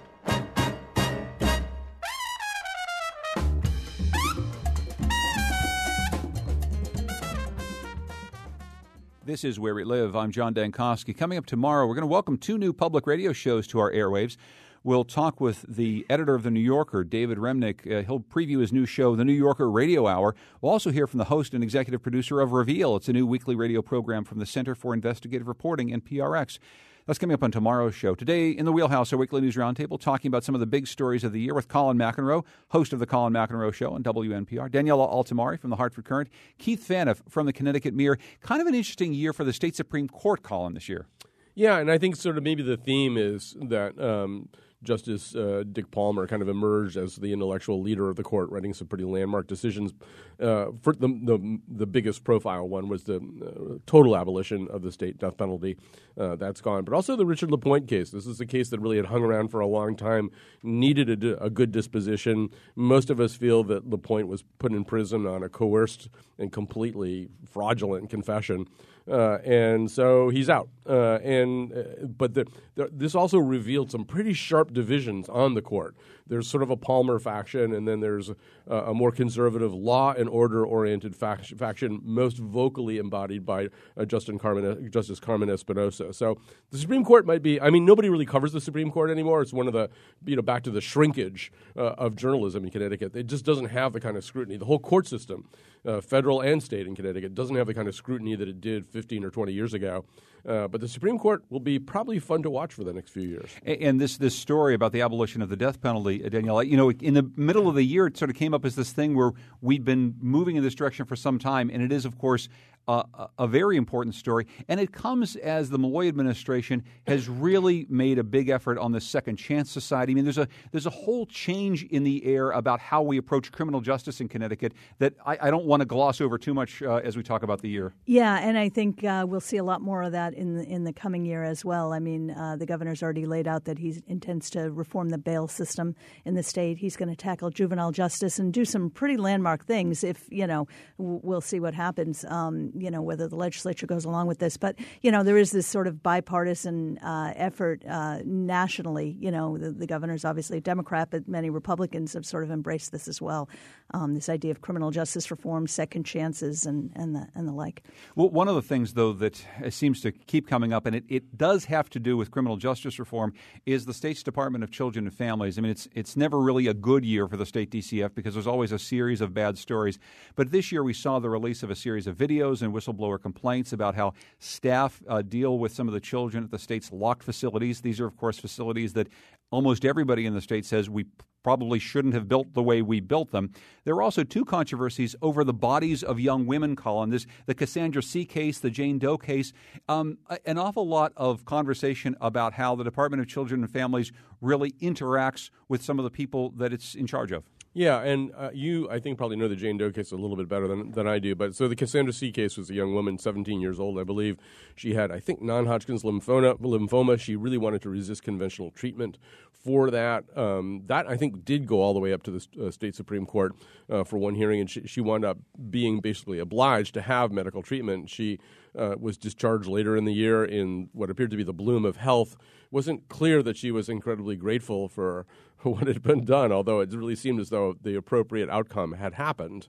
This is Where We Live. I'm John Dankosky. Coming up tomorrow, we're going to welcome two new public radio shows to our airwaves. We'll talk with the editor of The New Yorker, David Remnick. Uh, he'll preview his new show, The New Yorker Radio Hour. We'll also hear from the host and executive producer of Reveal. It's a new weekly radio program from the Center for Investigative Reporting and P R X. That's coming up on tomorrow's show. Today in the Wheelhouse, our weekly news roundtable, talking about some of the big stories of the year with Colin McEnroe, host of the Colin McEnroe Show on W N P R, Danielle Altamari from the Hartford Courant, Keith Phaneuf from the Connecticut Mirror. Kind of an interesting year for the state Supreme Court, Colin, this year. Yeah, and I think sort of maybe the theme is that um, Justice uh, Dick Palmer kind of emerged as the intellectual leader of the court, writing some pretty landmark decisions. Uh, for the, the the biggest profile one was the uh, total abolition of the state death penalty. Uh, that's gone. But also the Richard LaPointe case. This is a case that really had hung around for a long time, needed a, a good disposition. Most of us feel that LaPointe was put in prison on a coerced and completely fraudulent confession. Uh, and so he's out. Uh, and uh, but the, the, this also revealed some pretty sharp divisions on the court. There's sort of a Palmer faction, and then there's a, a more conservative law and order-oriented faction, faction most vocally embodied by uh, Justin Carmen, Justice Carmen Espinosa. So the Supreme Court might be – I mean, nobody really covers the Supreme Court anymore. It's one of the – you know, back to the shrinkage uh, of journalism in Connecticut. It just doesn't have the kind of scrutiny. The whole court system, uh, federal and state in Connecticut, doesn't have the kind of scrutiny that it did fifteen or twenty years ago. Uh, but the Supreme Court will be probably fun to watch for the next few years. And this this story about the abolition of the death penalty, Danielle, you know, in the middle of the year, it sort of came up as this thing where we'd been moving in this direction for some time, and it is, of course, uh, a very important story. And it comes as the Malloy administration has really made a big effort on the Second Chance Society. I mean, there's a there's a whole change in the air about how we approach criminal justice in Connecticut that I, I don't want to gloss over too much uh, as we talk about the year. Yeah, and I think uh, we'll see a lot more of that in the, in the coming year as well. I mean, uh, the governor's already laid out that he intends to reform the bail system in the state. He's going to tackle juvenile justice and do some pretty landmark things. If, you know, we'll see what happens, um, you know, whether the legislature goes along with this. But, you know, there is this sort of bipartisan uh, effort uh, nationally. You know, the, the governor's obviously a Democrat, but many Republicans have sort of embraced this as well. Um, this idea of criminal justice reform, second chances, and, and, the, and the like. Well, one of the things, though, that seems to keep coming up, and it, it does have to do with criminal justice reform, is the state's Department of Children and Families. I mean, it's it's never really a good year for the state D C F because there's always a series of bad stories. But this year we saw the release of a series of videos and whistleblower complaints about how staff uh, deal with some of the children at the state's locked facilities. These are, of course, facilities that almost everybody in the state says we probably shouldn't have built the way we built them. There were also two controversies over the bodies of young women, Colin. There's the Cassandra C. case, the Jane Doe case, um, an awful lot of conversation about how the Department of Children and Families really interacts with some of the people that it's in charge of. Yeah, and uh, you, I think, probably know the Jane Doe case a little bit better than, than I do. But so the Cassandra C. case was a young woman, seventeen years old, I believe. She had, I think, non-Hodgkin's lymphoma. lymphoma. She really wanted to resist conventional treatment for that. Um, that, I think, did go all the way up to the uh, state Supreme Court uh, for one hearing, and she, she wound up being basically obliged to have medical treatment. She uh, was discharged later in the year in what appeared to be the bloom of health. It wasn't clear that she was incredibly grateful for what had been done, although it really seemed as though the appropriate outcome had happened.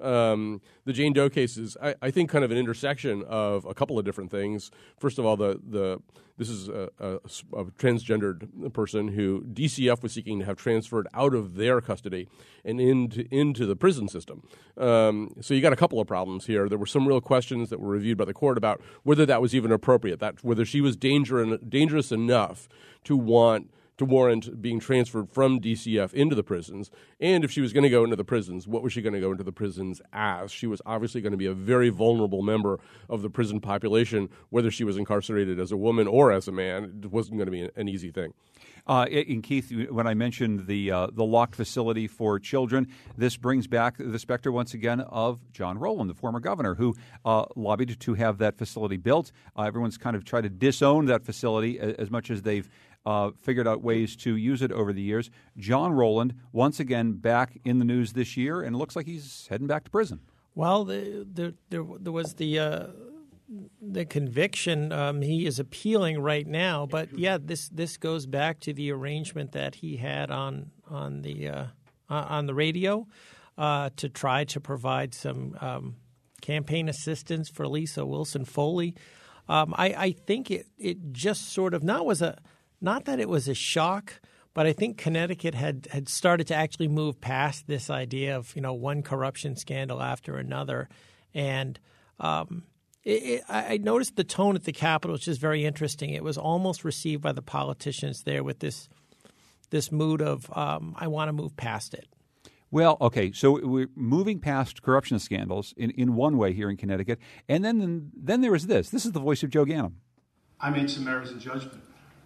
Um, the Jane Doe case is, I, I think, kind of an intersection of a couple of different things. First of all, the the this is a, a, a transgendered person who D C F was seeking to have transferred out of their custody and into into the prison system. Um, so you got a couple of problems here. There were some real questions that were reviewed by the court about whether that was even appropriate, that whether she was danger, dangerous enough to want to warrant being transferred from D C F into the prisons. And if she was going to go into the prisons, what was she going to go into the prisons as? She was obviously going to be a very vulnerable member of the prison population, whether she was incarcerated as a woman or as a man. It wasn't going to be an easy thing. Uh, and Keith, when I mentioned the uh, the locked facility for children, this brings back the specter once again of John Rowland, the former governor, who uh, lobbied to have that facility built. Uh, everyone's kind of tried to disown that facility as, as much as they've uh, figured out ways to use it over the years. John Rowland, once again, back in the news this year, and it looks like he's heading back to prison. Well, the, the, there, there was the uh, the conviction. Um, he is appealing right now, but yeah, this this goes back to the arrangement that he had on on the uh, on the radio uh, to try to provide some um, campaign assistance for Lisa Wilson Foley. Um, I, I think it it just sort of not was a not that it was a shock. But I think Connecticut had, had started to actually move past this idea of, you know, one corruption scandal after another. And um, it, it, I noticed the tone at the Capitol, which is very interesting. It was almost received by the politicians there with this this mood of, um, I want to move past it. Well, okay, so we're moving past corruption scandals in, in one way here in Connecticut. And then, then there is this. This is the voice of Joe Ganim. I made some errors in judgment.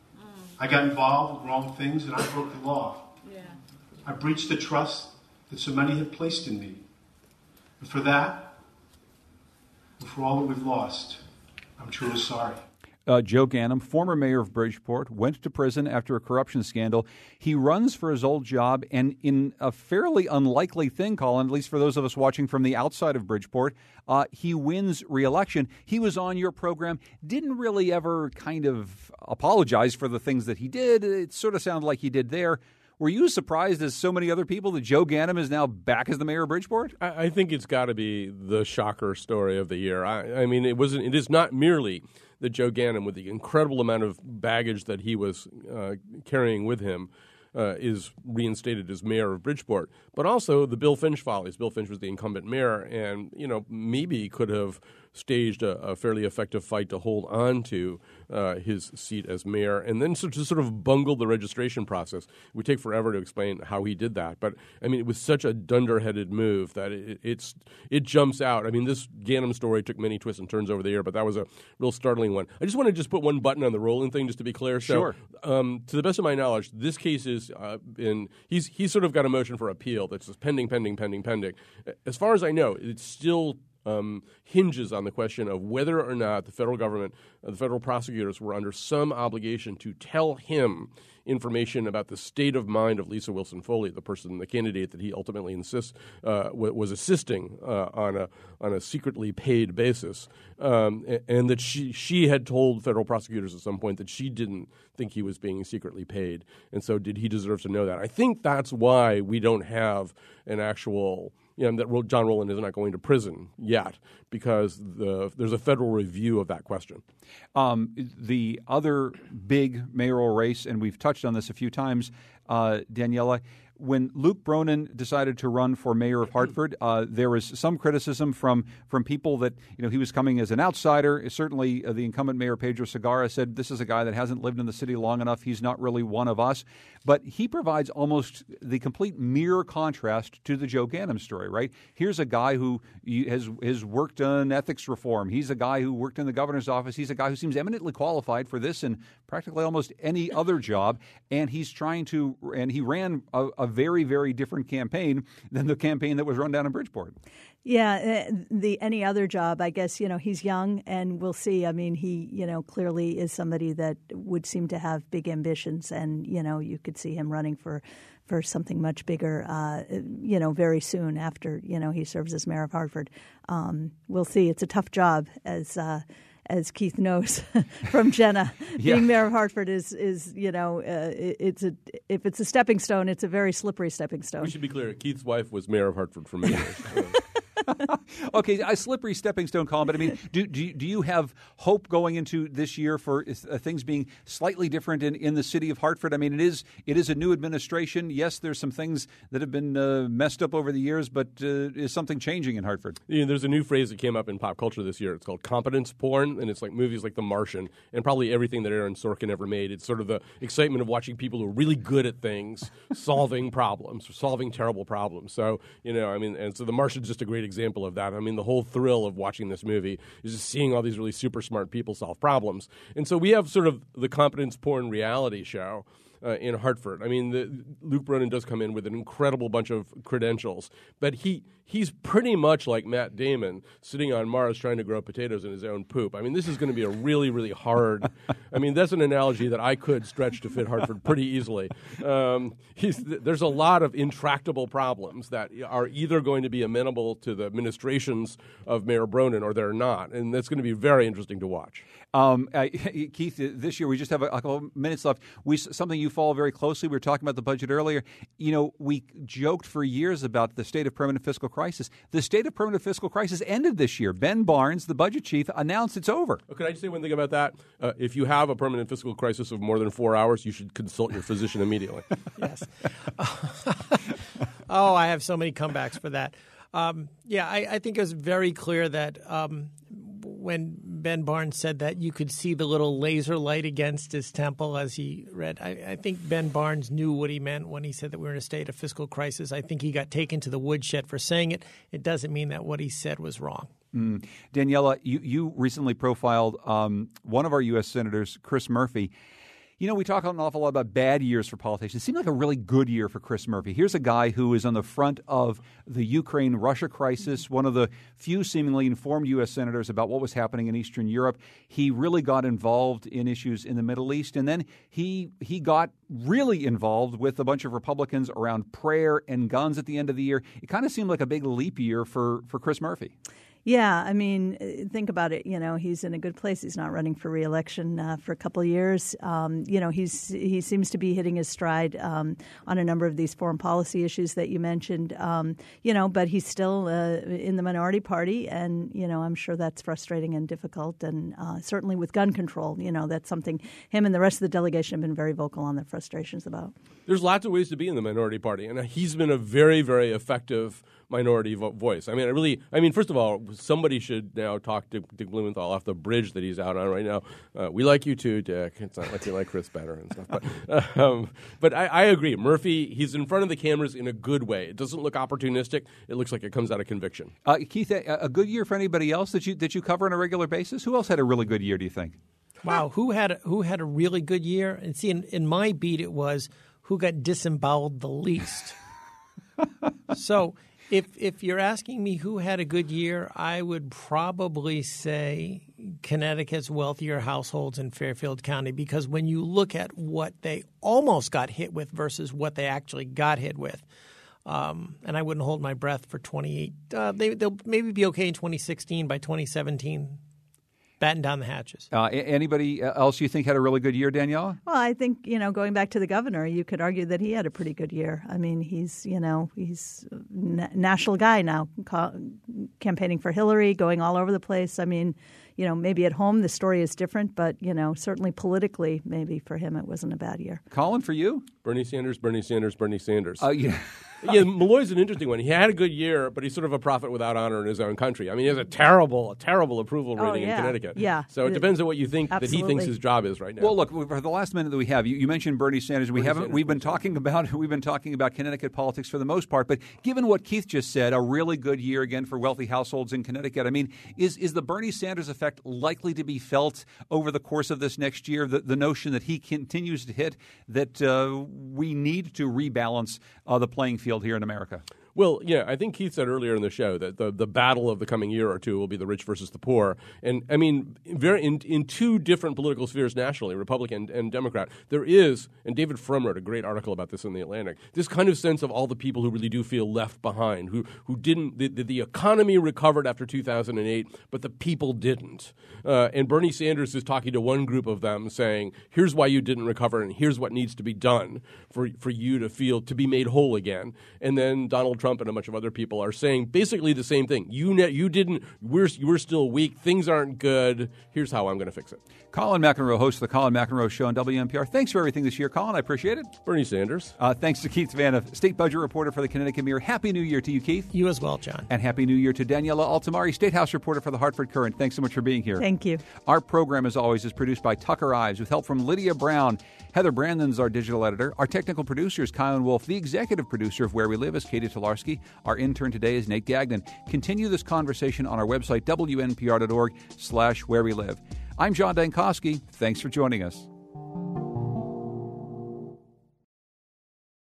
I got involved with wrong things, and I broke the law. Yeah. I breached the trust that so many had placed in me. And for that, and for all that we've lost, I'm truly sorry. Uh, Joe Ganim, former mayor of Bridgeport, went to prison after a corruption scandal. He runs for his old job, and in a fairly unlikely thing, Colin, at least for those of us watching from the outside of Bridgeport, uh, he wins re-election. He was on your program, didn't really ever kind of apologize for the things that he did. It sort of sounded like he did there. Were you surprised, as so many other people, that Joe Ganim is now back as the mayor of Bridgeport? I, I think it's got to be the shocker story of the year. I, I mean, it wasn't. It is not merely that Joe Ganim, with the incredible amount of baggage that he was uh, carrying with him, uh, is reinstated as mayor of Bridgeport, but also the Bill Finch follies. Bill Finch was the incumbent mayor, and you know maybe could have staged a, a fairly effective fight to hold on to uh, his seat as mayor, and then so to sort of bungle the registration process. It would take forever to explain how he did that, but I mean, it was such a dunderheaded move that it, it's it jumps out. I mean, this Ganim story took many twists and turns over the year, but that was a real startling one. I just want to just put one button on the Rowland thing, just to be clear. So, sure. Um, to the best of my knowledge, this case is uh, in he's he's sort of got a motion for appeal that's just pending, pending, pending, pending. As far as I know, it's still. Um, hinges on the question of whether or not the federal government, uh, the federal prosecutors were under some obligation to tell him information about the state of mind of Lisa Wilson Foley, the person, the candidate that he ultimately insists uh, w- was assisting uh, on a on a secretly paid basis, um, and, and that she she had told federal prosecutors at some point that she didn't think he was being secretly paid, and so did he deserve to know that? I think that's why we don't have an actual. You know, that John Rowland is not going to prison yet because the, there's a federal review of that question. Um, the other big mayoral race, and we've touched on this a few times, uh, Daniela, when Luke Bronin decided to run for mayor of Hartford, uh, there was some criticism from from people that you know he was coming as an outsider. Certainly, uh, the incumbent mayor Pedro Segarra said this is a guy that hasn't lived in the city long enough. He's not really one of us. But he provides almost the complete mirror contrast to the Joe Ganim story. Right? Here's a guy who has has worked on ethics reform. He's a guy who worked in the governor's office. He's a guy who seems eminently qualified for this and practically almost any other job. And he's trying to and he ran a, a very, very different campaign than the campaign that was run down in Bridgeport. Yeah, the any other job, I guess, you know, he's young and we'll see. I mean, he, you know, clearly is somebody that would seem to have big ambitions and, you know, you could see him running for, for something much bigger, uh, you know, very soon after, you know, he serves as mayor of Hartford. Um, we'll see. It's a tough job as uh, as Keith knows from Jenna. Yeah. Being mayor of Hartford is, is you know, uh, it, it's a if it's a stepping stone, it's a very slippery stepping stone. We should be clear. Keith's wife was mayor of Hartford for many years. Okay, a slippery stepping stone, Colin, but I mean, do, do, you, do you have hope going into this year for uh, things being slightly different in, in the city of Hartford? I mean, it is it is a new administration. Yes, there's some things that have been uh, messed up over the years, but uh, is something changing in Hartford? You know, there's a new phrase that came up in pop culture this year. It's called competence porn, and it's like movies like The Martian and probably everything that Aaron Sorkin ever made. It's sort of the excitement of watching people who are really good at things, solving problems, solving terrible problems. So, you know, I mean, and so The Martian's just a great example of that. I mean, the whole thrill of watching this movie is just seeing all these really super smart people solve problems. And so we have sort of the competence porn reality show uh, in Hartford. I mean, the, Luke Brennan does come in with an incredible bunch of credentials, but he he's pretty much like Matt Damon sitting on Mars trying to grow potatoes in his own poop. I mean, this is going to be a really, really hard – I mean, that's an analogy that I could stretch to fit Hartford pretty easily. Um, he's, there's a lot of intractable problems that are either going to be amenable to the administrations of Mayor Bronin or they're not, and that's going to be very interesting to watch. Um, uh, Keith, this year we just have a, a couple of minutes left. We something you follow very closely. We were talking about the budget earlier. You know, we joked for years about the state of permanent fiscal crisis. The state of permanent fiscal crisis ended this year. Ben Barnes, the budget chief, announced it's over. Oh, could I just say one thing about that? Uh, if you have a permanent fiscal crisis of more than four hours, you should consult your physician immediately. Yes. Oh, I have so many comebacks for that. Um, yeah, I, I think it was very clear that um, when Ben Barnes said that you could see the little laser light against his temple as he read, I, I think Ben Barnes knew what he meant when he said that we were in a state of fiscal crisis. I think he got taken to the woodshed for saying it. It doesn't mean that what he said was wrong. Mm. Daniela, you, you recently profiled um, one of our U S senators, Chris Murphy. You know, we talk an awful lot about bad years for politicians. It seemed like a really good year for Chris Murphy. Here's a guy who is on the front of the Ukraine-Russia crisis, one of the few seemingly informed U S senators about what was happening in Eastern Europe. He really got involved in issues in the Middle East, and then he he got really involved with a bunch of Republicans around prayer and guns at the end of the year. It kind of seemed like a big leap year for, for Chris Murphy. Yeah, I mean, think about it. You know, he's in a good place. He's not running for re-election uh, for a couple of years. Um, you know, he's he seems to be hitting his stride um, on a number of these foreign policy issues that you mentioned. Um, you know, but he's still uh, in the minority party, and you know, I'm sure that's frustrating and difficult. And uh, certainly with gun control, you know, that's something him and the rest of the delegation have been very vocal on their frustrations about. There's lots of ways to be in the minority party, and he's been a very, very effective minority vo- voice. I mean, I really, I mean, first of all, somebody should now talk to Dick Blumenthal off the bridge that he's out on right now. Uh, we like you too, Dick. It's not like you like Chris better and stuff. But, um, but I, I agree. Murphy, he's in front of the cameras in a good way. It doesn't look opportunistic. It looks like it comes out of conviction. Uh, Keith, a, a good year for anybody else that you that you cover on a regular basis? Who else had a really good year, do you think? Wow, who had a, who had a really good year? And see, in, in my beat, it was who got disemboweled the least. So if if you're asking me who had a good year, I would probably say Connecticut's wealthier households in Fairfield County, because when you look at what they almost got hit with versus what they actually got hit with, um, and I wouldn't hold my breath for twenty-eight. Uh, they, they'll maybe be okay in twenty sixteen. By twenty seventeen, batten down the hatches. Uh, anybody else you think had a really good year, Daniela? Well, I think, you know, going back to the governor, you could argue that he had a pretty good year. I mean, he's, you know, he's a national guy now, ca- campaigning for Hillary, going all over the place. I mean, you know, maybe at home the story is different, but, you know, certainly politically, maybe for him it wasn't a bad year. Colin, for you? Bernie Sanders, Bernie Sanders, Bernie Sanders. Uh, yeah. Yeah, Malloy's an interesting one. He had a good year, but he's sort of a prophet without honor in his own country. I mean, he has a terrible, a terrible approval rating oh, yeah. in Connecticut. Yeah. So it depends on what you think Absolutely. that he thinks his job is right now. Well, look, for the last minute that we have, you, you mentioned Bernie Sanders. We Bernie haven't. Sanders, we've been Bernie talking about. We've been talking about Connecticut politics for the most part. But given what Keith just said, a really good year again for wealthy households in Connecticut. I mean, is is the Bernie Sanders effect likely to be felt over the course of this next year? The, the notion that he continues to hit that uh, we need to rebalance uh, the playing field here in America. Well, yeah, I think Keith said earlier in the show that the, the battle of the coming year or two will be the rich versus the poor. And, I mean, very in, in two different political spheres nationally, Republican and Democrat, there is, and David Frum wrote a great article about this in The Atlantic, this kind of sense of all the people who really do feel left behind, who who didn't, the, the economy recovered after two thousand eight, but the people didn't. Uh, and Bernie Sanders is talking to one group of them saying, here's why you didn't recover and here's what needs to be done for, for you to feel, to be made whole again. And then Donald Trump Trump and a bunch of other people are saying basically the same thing. You ne- you didn't. We're we're still weak. Things aren't good. Here's how I'm going to fix it. Colin McEnroe, host of the Colin McEnroe Show on W N P R. Thanks for everything this year, Colin. I appreciate it. Bernie Sanders. Uh, thanks to Keith Vanna, state budget reporter for the Connecticut Mirror. Happy New Year to you, Keith. You as well, John. And Happy New Year to Daniela Altamari, State House reporter for the Hartford Courant. Thanks so much for being here. Thank you. Our program, as always, is produced by Tucker Ives with help from Lydia Brown. Heather Brandon's our digital editor. Our technical producer is Kylan Wolf. The executive producer of Where We Live is Katie Tolarski. Our intern today is Nate Gagnon. Continue this conversation on our website, W N P R dot org slash where we live. I'm John Dankosky. Thanks for joining us.